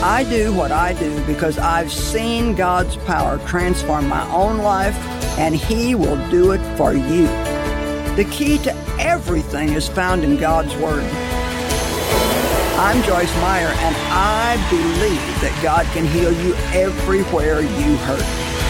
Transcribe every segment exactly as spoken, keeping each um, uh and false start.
I do what I do because I've seen God's power transform my own life, and He will do it for you. The key to everything is found in God's Word. I'm Joyce Meyer, and I believe that God can heal you everywhere you hurt.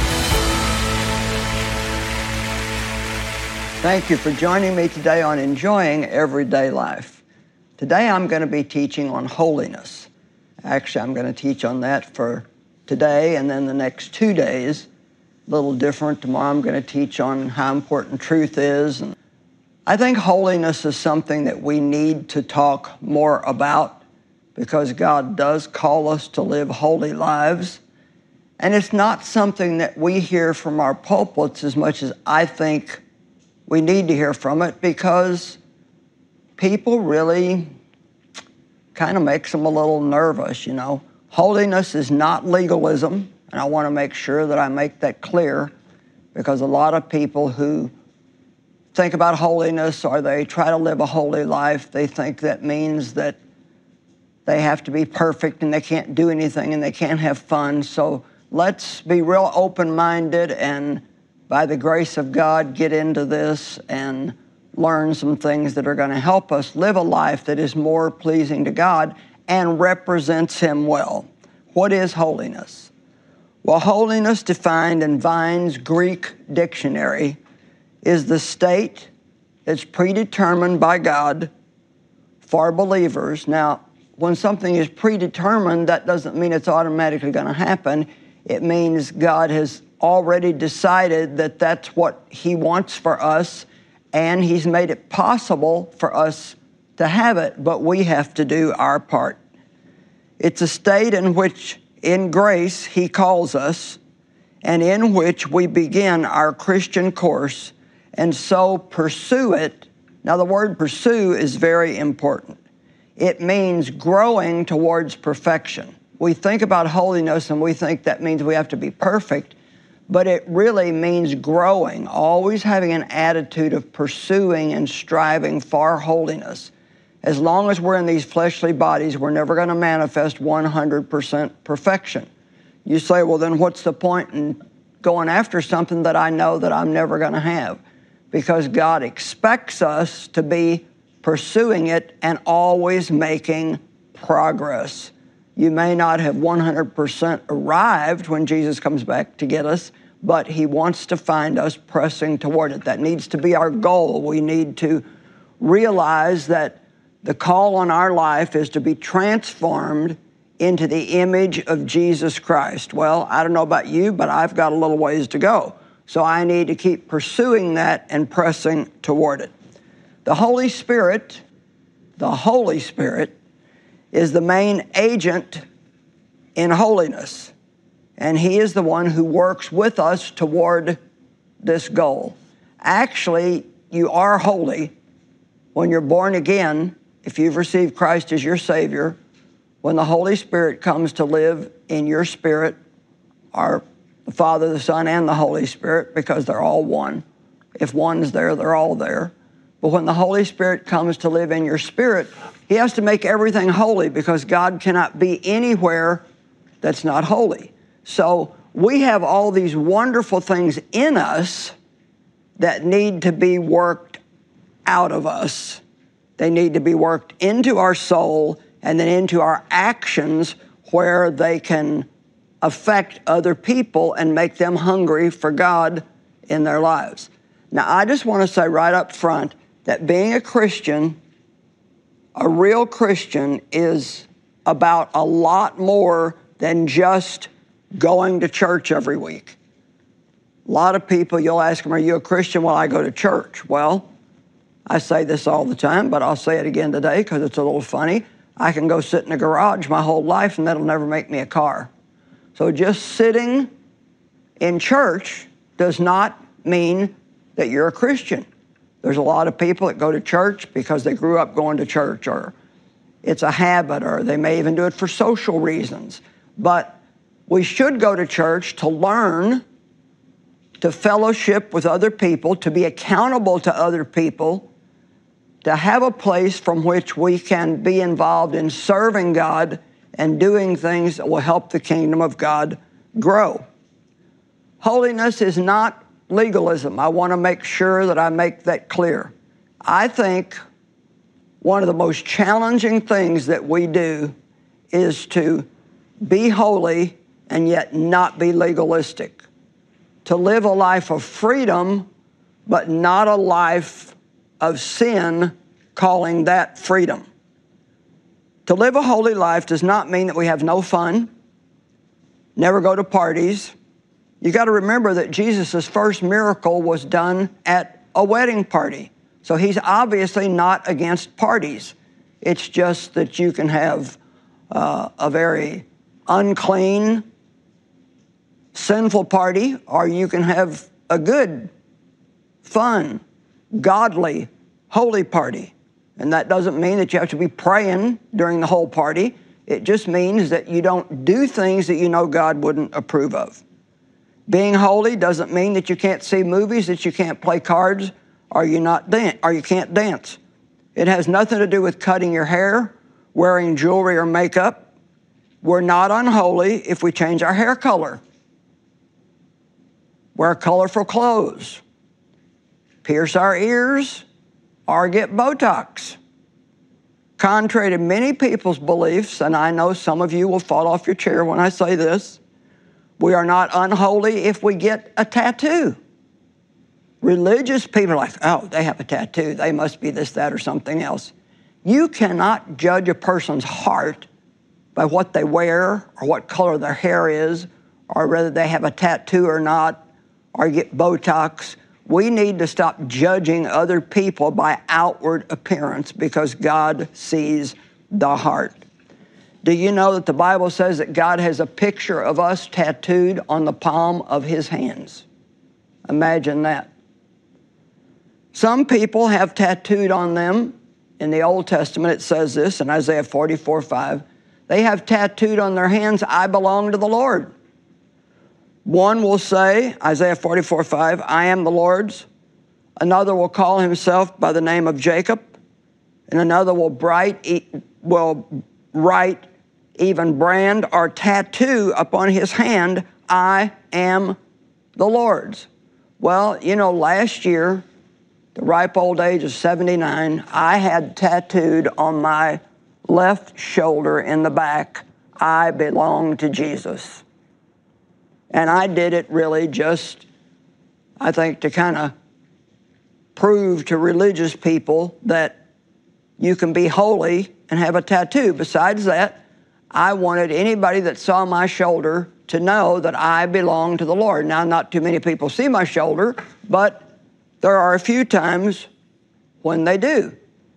Thank you for joining me today on Enjoying Everyday Life. Today I'm going to be teaching on holiness. Actually, I'm going to teach on that for today and then the next two days. A little different. Tomorrow I'm going to teach on how important truth is. And I think holiness is something that we need to talk more about because God does call us to live holy lives. And it's not something that we hear from our pulpits as much as I think we need to hear from it, because people really kind of makes them a little nervous, you know. Holiness is not legalism, and I want to make sure that I make that clear, because a lot of people who think about holiness or they try to live a holy life, they think that means that they have to be perfect and they can't do anything and they can't have fun. So let's be real open-minded and, by the grace of God, get into this and learn some things that are going to help us live a life that is more pleasing to God and represents Him well. What is holiness? Well, holiness, defined in Vine's Greek dictionary, is the state that's predetermined by God for believers. Now, when something is predetermined, that doesn't mean it's automatically going to happen. It means God has already decided that that's what He wants for us, and He's made it possible for us to have it, but we have to do our part. It's a state in which, in grace, He calls us, and in which we begin our Christian course, and so pursue it. Now, the word pursue is very important. It means growing towards perfection. We think about holiness, and we think that means we have to be perfect, but it really means growing, always having an attitude of pursuing and striving for holiness. As long as we're in these fleshly bodies, we're never going to manifest one hundred percent perfection. You say, well, then what's the point in going after something that I know that I'm never going to have? Because God expects us to be pursuing it and always making progress. You may not have one hundred percent arrived when Jesus comes back to get us, but He wants to find us pressing toward it. That needs to be our goal. We need to realize that the call on our life is to be transformed into the image of Jesus Christ. Well, I don't know about you, but I've got a little ways to go. So I need to keep pursuing that and pressing toward it. The Holy Spirit, the Holy Spirit, is the main agent in holiness. And He is the one who works with us toward this goal. Actually, you are holy when you're born again, if you've received Christ as your Savior. When the Holy Spirit comes to live in your spirit, or the Father, the Son, and the Holy Spirit, because they're all one. If one's there, they're all there. But when the Holy Spirit comes to live in your spirit, He has to make everything holy, because God cannot be anywhere that's not holy. So we have all these wonderful things in us that need to be worked out of us. They need to be worked into our soul and then into our actions, where they can affect other people and make them hungry for God in their lives. Now, I just want to say right up front that being a Christian, a real Christian, is about a lot more than just going to church every week. A lot of people, you'll ask them, are you a Christian? Well, I go to church. Well, I say this all the time, but I'll say it again today because it's a little funny. I can go sit in a garage my whole life, and that'll never make me a car. So just sitting in church does not mean that you're a Christian. There's a lot of people that go to church because they grew up going to church, or it's a habit, or they may even do it for social reasons. But we should go to church to learn, to fellowship with other people, to be accountable to other people, to have a place from which we can be involved in serving God and doing things that will help the kingdom of God grow. Holiness is not legalism. I want to make sure that I make that clear. I think one of the most challenging things that we do is to be holy and yet not be legalistic. To live a life of freedom, but not a life of sin, calling that freedom. To live a holy life does not mean that we have no fun, never go to parties. You got to remember that Jesus' first miracle was done at a wedding party. So he's obviously not against parties. It's just that you can have uh, a very unclean, sinful party, or you can have a good, fun, godly, holy party. And that doesn't mean that you have to be praying during the whole party. It just means that you don't do things that you know God wouldn't approve of. Being holy doesn't mean that you can't see movies, that you can't play cards, or you not dan- or you can't dance. It has nothing to do with cutting your hair, wearing jewelry or makeup. We're not unholy if we change our hair color, wear colorful clothes, pierce our ears, or get Botox. Contrary to many people's beliefs, and I know some of you will fall off your chair when I say this, we are not unholy if we get a tattoo. Religious people are like, oh, they have a tattoo. They must be this, that, or something else. You cannot judge a person's heart by what they wear or what color their hair is or whether they have a tattoo or not or get Botox. We need to stop judging other people by outward appearance because God sees the heart. Do you know that the Bible says that God has a picture of us tattooed on the palm of His hands? Imagine that. Some people have tattooed on them, in the Old Testament it says this, in Isaiah forty-four five, they have tattooed on their hands, I belong to the Lord. One will say, Isaiah forty-four five, I am the Lord's. Another will call himself by the name of Jacob. And another will, bright, will write, even brand or tattoo upon his hand, I am the Lord's. Well, you know, last year, the ripe old age of seventy-nine, I had tattooed on my left shoulder in the back, I belong to Jesus. And I did it really just, I think, to kind of prove to religious people that you can be holy and have a tattoo. Besides that, I wanted anybody that saw my shoulder to know that I belong to the Lord. Now, not too many people see my shoulder, but there are a few times when they do.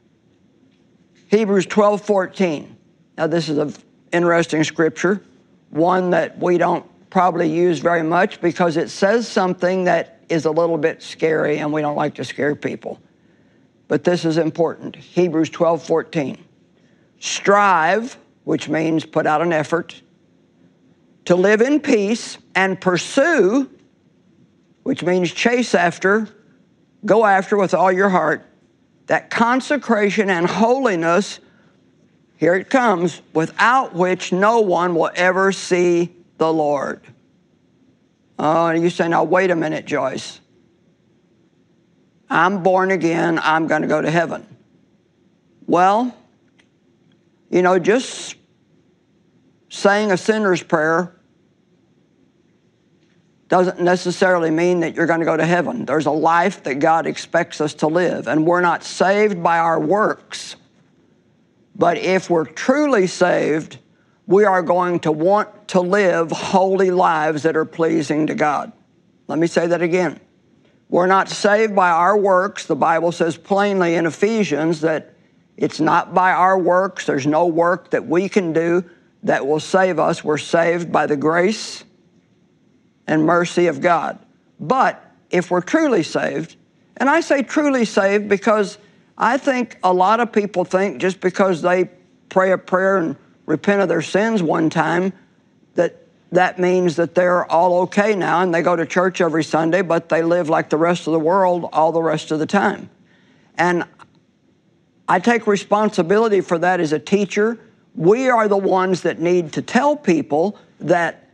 Hebrews twelve fourteen. Now, this is an interesting scripture, one that we don't probably use very much because it says something that is a little bit scary and we don't like to scare people. But this is important. Hebrews twelve fourteen. Strive, which means put out an effort, to live in peace and pursue, which means chase after, go after with all your heart, that consecration and holiness, here it comes, without which no one will ever see the Lord. Oh, and you say, now wait a minute, Joyce. I'm born again, I'm going to go to heaven. Well, you know, just saying a sinner's prayer doesn't necessarily mean that you're going to go to heaven. There's a life that God expects us to live, and we're not saved by our works. But if we're truly saved, we are going to want to live holy lives that are pleasing to God. Let me say that again. We're not saved by our works. The Bible says plainly in Ephesians that it's not by our works. There's no work that we can do that will save us. We're saved by the grace and mercy of God. But if we're truly saved, and I say truly saved because I think a lot of people think just because they pray a prayer and repent of their sins one time, that that means that they're all okay now and they go to church every Sunday, but they live like the rest of the world all the rest of the time. And I take responsibility for that as a teacher we are the ones that need to tell people that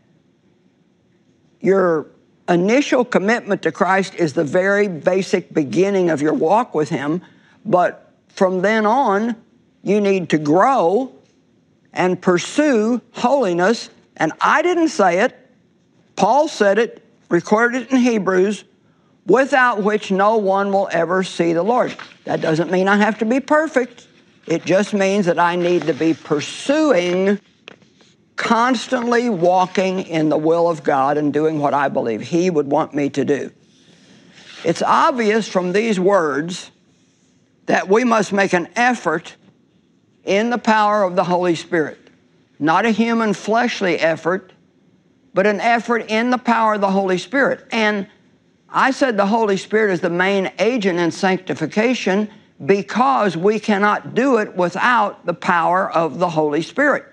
your initial commitment to Christ is the very basic beginning of your walk with Him, but from then on, you need to grow and pursue holiness. And I didn't say it. Paul said it, recorded it in Hebrews, without which no one will ever see the Lord. That doesn't mean I have to be perfect. It just means that I need to be pursuing, constantly walking in the will of God and doing what I believe He would want me to do. It's obvious from these words that we must make an effort in the power of the Holy Spirit. Not a human fleshly effort, but an effort in the power of the Holy Spirit. And I said the Holy Spirit is the main agent in sanctification because we cannot do it without the power of the Holy Spirit.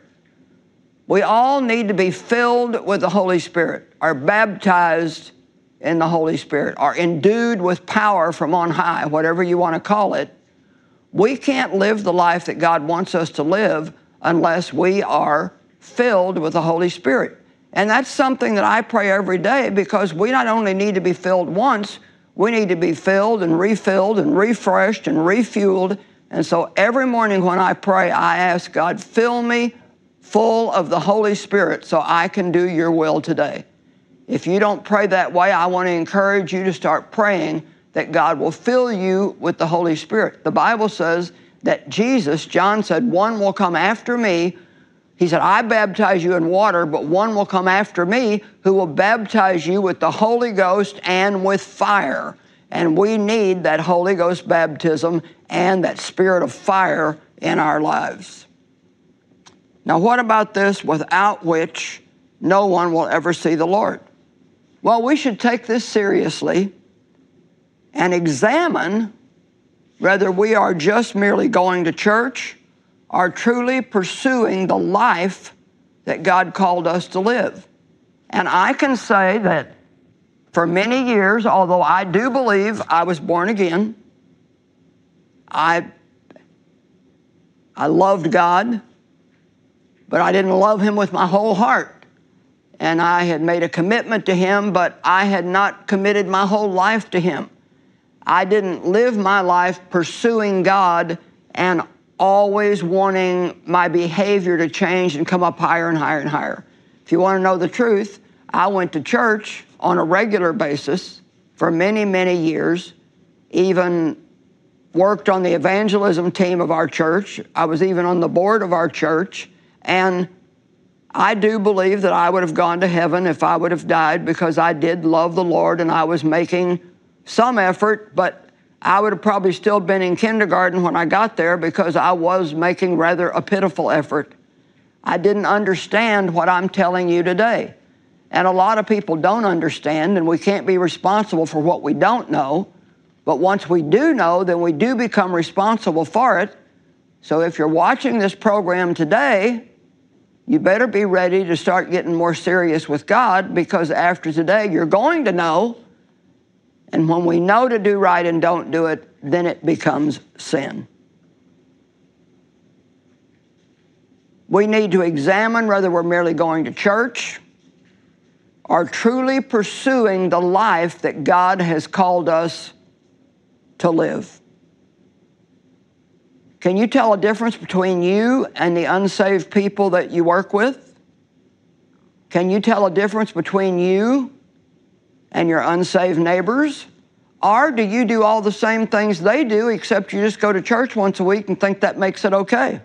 We all need to be filled with the Holy Spirit, are baptized in the Holy Spirit, are endued with power from on high, whatever you want to call it. We can't live the life that God wants us to live unless we are filled with the Holy Spirit. And that's something that I pray every day, because we not only need to be filled once, we need to be filled and refilled and refreshed and refueled. And so every morning when I pray, I ask God, fill me full of the Holy Spirit so I can do your will today. If you don't pray that way, I want to encourage you to start praying that God will fill you with the Holy Spirit. The Bible says that Jesus, John said, one will come after me. He said, I baptize you in water, but one will come after me who will baptize you with the Holy Ghost and with fire. And we need that Holy Ghost baptism and that spirit of fire in our lives. Now, what about this, without which no one will ever see the Lord? Well, we should take this seriously and examine whether we are just merely going to church or truly pursuing the life that God called us to live. And I can say that for many years, although I do believe I was born again, I, I loved God, but I didn't love Him with my whole heart. And I had made a commitment to Him, but I had not committed my whole life to Him. I didn't live my life pursuing God and always wanting my behavior to change and come up higher and higher and higher. If you want to know the truth, I went to church on a regular basis for many, many years, even worked on the evangelism team of our church. I was even on the board of our church, and I do believe that I would have gone to heaven if I would have died, because I did love the Lord and I was making some effort, but I would have probably still been in kindergarten when I got there, because I was making rather a pitiful effort. I didn't understand what I'm telling you today. And a lot of people don't understand, and we can't be responsible for what we don't know. But once we do know, then we do become responsible for it. So if you're watching this program today, you better be ready to start getting more serious with God, because after today, you're going to know. And when we know to do right and don't do it, then it becomes sin. We need to examine whether we're merely going to church or truly pursuing the life that God has called us to live. Can you tell a difference between you and the unsaved people that you work with? Can you tell a difference between you and your unsaved neighbors? Or do you do all the same things they do, except you just go to church once a week and think that makes it okay?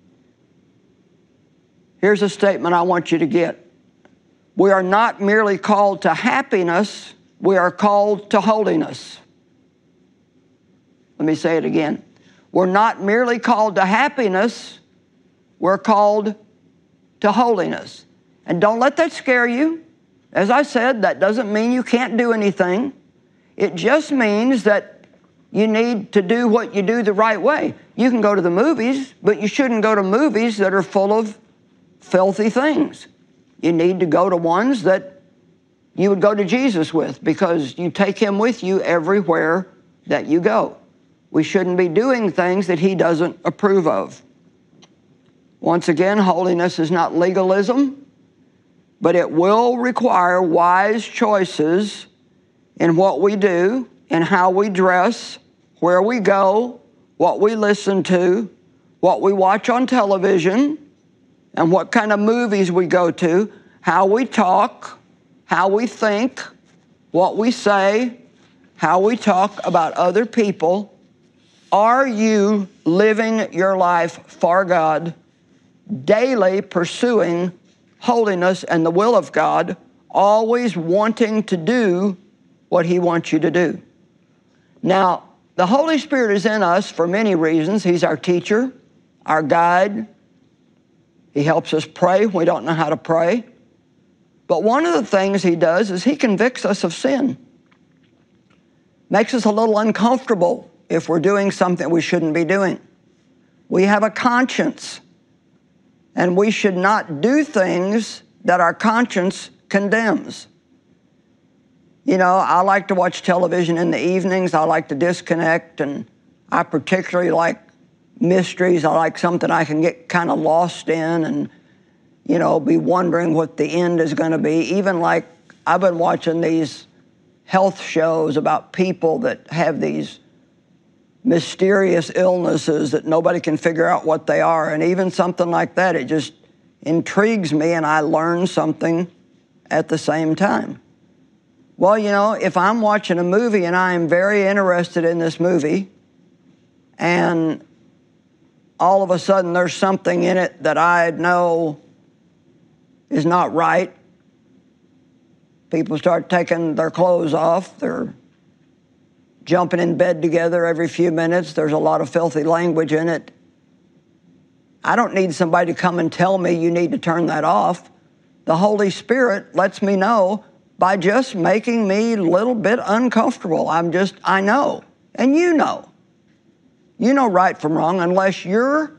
Here's a statement I want you to get. We are not merely called to happiness, we are called to holiness. Let me say it again. We're not merely called to happiness, we're called to holiness. And don't let that scare you. As I said, that doesn't mean you can't do anything. It just means that you need to do what you do the right way. You can go to the movies, but you shouldn't go to movies that are full of filthy things. You need to go to ones that you would go to Jesus with, because you take Him with you everywhere that you go. We shouldn't be doing things that He doesn't approve of. Once again, holiness is not legalism, but it will require wise choices in what we do, in how we dress, where we go, what we listen to, what we watch on television, and what kind of movies we go to, how we talk, how we think, what we say, how we talk about other people. Are you living your life for God, daily pursuing holiness and the will of God, always wanting to do what He wants you to do? Now, the Holy Spirit is in us for many reasons. He's our teacher, our guide. He helps us pray when we don't know how to pray. But one of the things He does is He convicts us of sin. Makes us a little uncomfortable if we're doing something we shouldn't be doing. We have a conscience, and we should not do things that our conscience condemns. You know, I like to watch television in the evenings. I like to disconnect, and I particularly like mysteries. I like something I can get kind of lost in and, you know, be wondering what the end is going to be. Even like I've been watching these health shows about people that have these mysterious illnesses that nobody can figure out what they are. And even something like that, it just intrigues me, and I learn something at the same time. Well, you know, if I'm watching a movie and I am very interested in this movie, and all of a sudden there's something in it that I know is not right, people start taking their clothes off, they're jumping in bed together every few minutes, there's a lot of filthy language in it. I don't need somebody to come and tell me you need to turn that off. The Holy Spirit lets me know by just making me a little bit uncomfortable. I'm just, I know, and you know. You know right from wrong. Unless your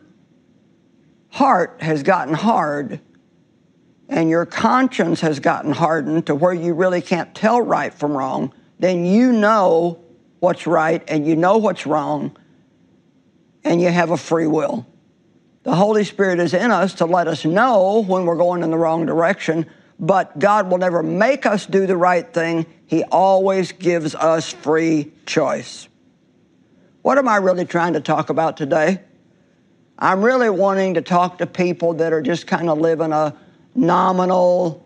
heart has gotten hard and your conscience has gotten hardened to where you really can't tell right from wrong, then you know what's right and you know what's wrong, and you have a free will. The Holy Spirit is in us to let us know when we're going in the wrong direction, but God will never make us do the right thing. He always gives us free choice. What am I really trying to talk about today? I'm really wanting to talk to people that are just kind of living a nominal,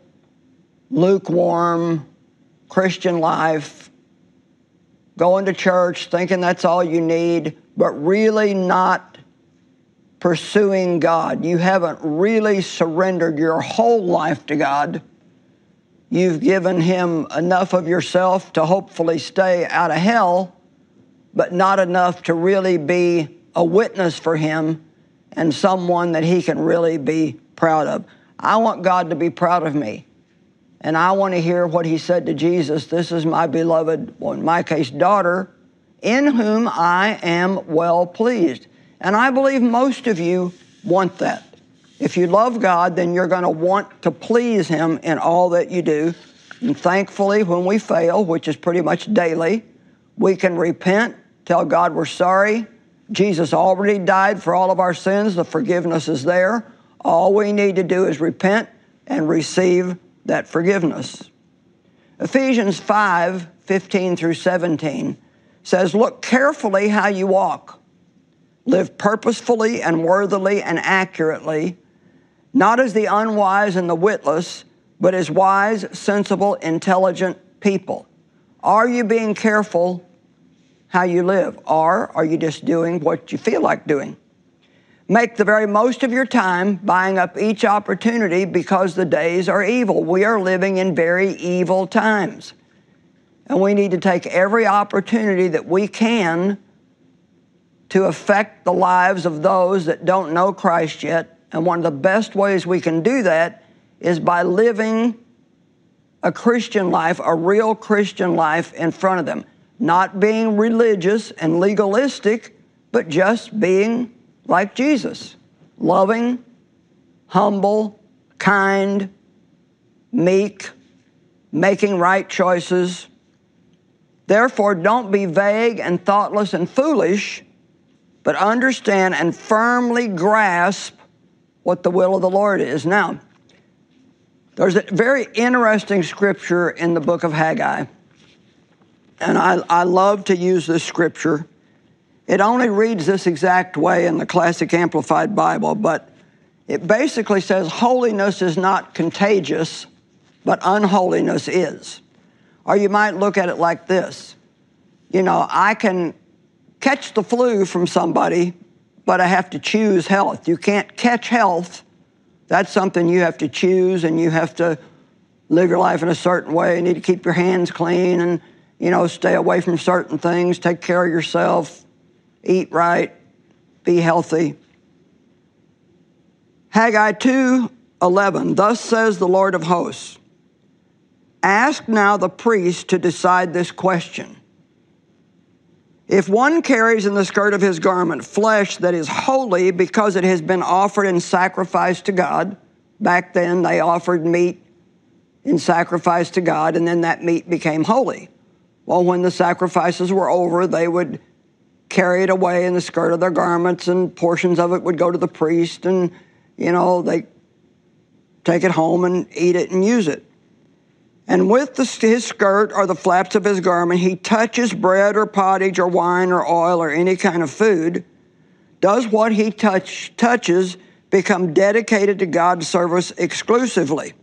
lukewarm Christian life, going to church, thinking that's all you need, but really not pursuing God. You haven't really surrendered your whole life to God. You've given Him enough of yourself to hopefully stay out of hell, but not enough to really be a witness for Him and someone that He can really be proud of. I want God to be proud of me. And I want to hear what He said to Jesus, "This is my beloved," well, in my case, daughter, "in whom I am well pleased." And I believe most of you want that. If you love God, then you're going to want to please Him in all that you do. And thankfully, when we fail, which is pretty much daily, we can repent, tell God we're sorry. Jesus already died for all of our sins. The forgiveness is there. All we need to do is repent and receive that forgiveness. Ephesians five, fifteen through seventeen says, "Look carefully how you walk. Live purposefully and worthily and accurately, not as the unwise and the witless, but as wise, sensible, intelligent people." Are you being careful how you live, or are you just doing what you feel like doing? Make the very most of your time, buying up each opportunity, because the days are evil. We are living in very evil times. And we need to take every opportunity that we can to affect the lives of those that don't know Christ yet. And one of the best ways we can do that is by living a Christian life, a real Christian life in front of them. Not being religious and legalistic, but just being like Jesus. Loving, humble, kind, meek, making right choices. Therefore, don't be vague and thoughtless and foolish, but understand and firmly grasp what the will of the Lord is. Now, there's a very interesting scripture in the book of Haggai, and I, I love to use this scripture. It only reads this exact way in the Classic Amplified Bible, but it basically says holiness is not contagious, but unholiness is. Or you might look at it like this. You know, I can catch the flu from somebody, but I have to choose health. You can't catch health. That's something you have to choose, and you have to live your life in a certain way. You need to keep your hands clean and, you know, stay away from certain things, take care of yourself, eat right, be healthy. Haggai two eleven, thus says the Lord of hosts, ask now the priest to decide this question. If one carries in the skirt of his garment flesh that is holy because it has been offered in sacrifice to God, back then they offered meat in sacrifice to God, and then that meat became holy. Well, when the sacrifices were over, they would carry it away in the skirt of their garments, and portions of it would go to the priest, and, you know, they take it home and eat it and use it. And with the, his skirt or the flaps of his garment, he touches bread or pottage or wine or oil or any kind of food. Does what he touch, touches become dedicated to God's service exclusively?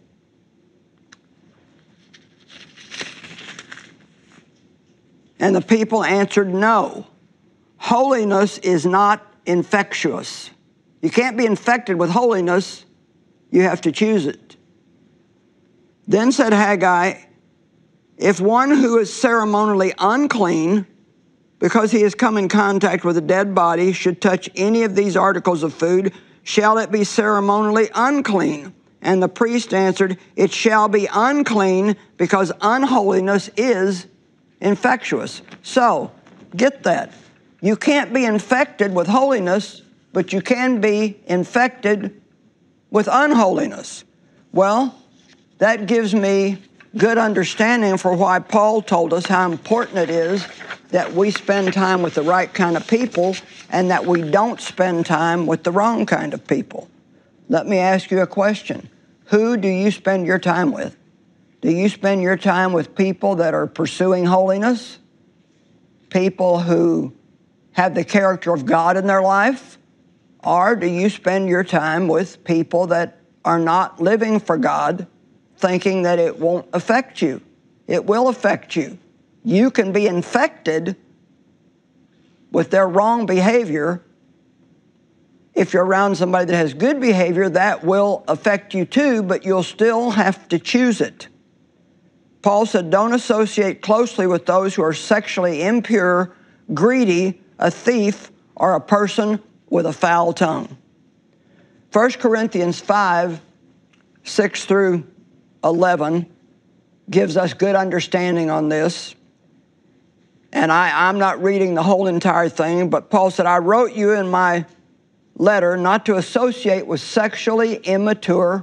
And the people answered no. Holiness is not infectious. You can't be infected with holiness. You have to choose it. Then said Haggai, if one who is ceremonially unclean, because he has come in contact with a dead body, should touch any of these articles of food, shall it be ceremonially unclean? And the priest answered, it shall be unclean, because unholiness is infectious. So, get that. You can't be infected with holiness, but you can be infected with unholiness. Well, that gives me good understanding for why Paul told us how important it is that we spend time with the right kind of people and that we don't spend time with the wrong kind of people. Let me ask you a question. Who do you spend your time with? Do you spend your time with people that are pursuing holiness? People who have the character of God in their life? Or do you spend your time with people that are not living for God, thinking that it won't affect you? It will affect you. You can be infected with their wrong behavior. If you're around somebody that has good behavior, that will affect you too, but you'll still have to choose it. Paul said, don't associate closely with those who are sexually impure, greedy, a thief, or a person with a foul tongue. First Corinthians five, six through eleven gives us good understanding on this. And I, I'm not reading the whole entire thing, but Paul said, I wrote you in my letter not to associate with sexually immature,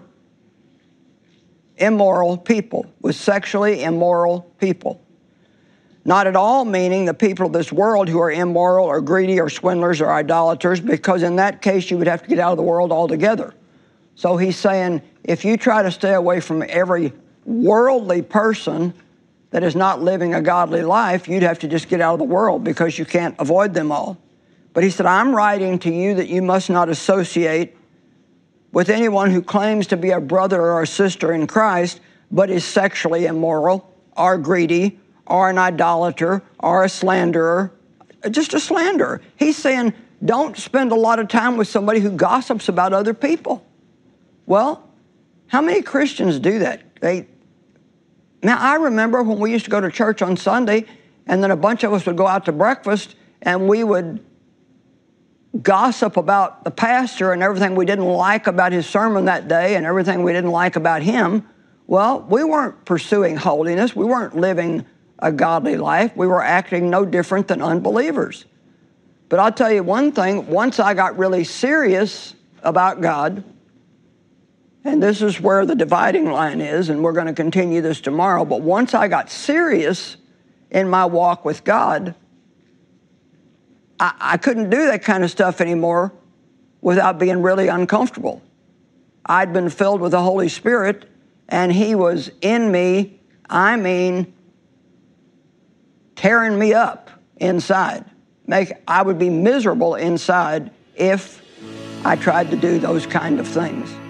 immoral people, with sexually immoral people. Not at all meaning the people of this world who are immoral or greedy or swindlers or idolaters, because in that case you would have to get out of the world altogether. So he's saying, if you try to stay away from every worldly person that is not living a godly life, you'd have to just get out of the world because you can't avoid them all. But he said, I'm writing to you that you must not associate with anyone who claims to be a brother or a sister in Christ, but is sexually immoral or greedy or an idolater or a slanderer, just a slanderer. He's saying, don't spend a lot of time with somebody who gossips about other people. Well, how many Christians do that? They, now, I remember when we used to go to church on Sunday, and then a bunch of us would go out to breakfast, and we would gossip about the pastor and everything we didn't like about his sermon that day and everything we didn't like about him. Well, we weren't pursuing holiness. We weren't living a godly life. We were acting no different than unbelievers. But I'll tell you one thing, once I got really serious about God, and this is where the dividing line is, and we're going to continue this tomorrow, but once I got serious in my walk with God, I, I couldn't do that kind of stuff anymore without being really uncomfortable. I'd been filled with the Holy Spirit, and He was in me, I mean, tearing me up inside. Make, I would be miserable inside if I tried to do those kind of things.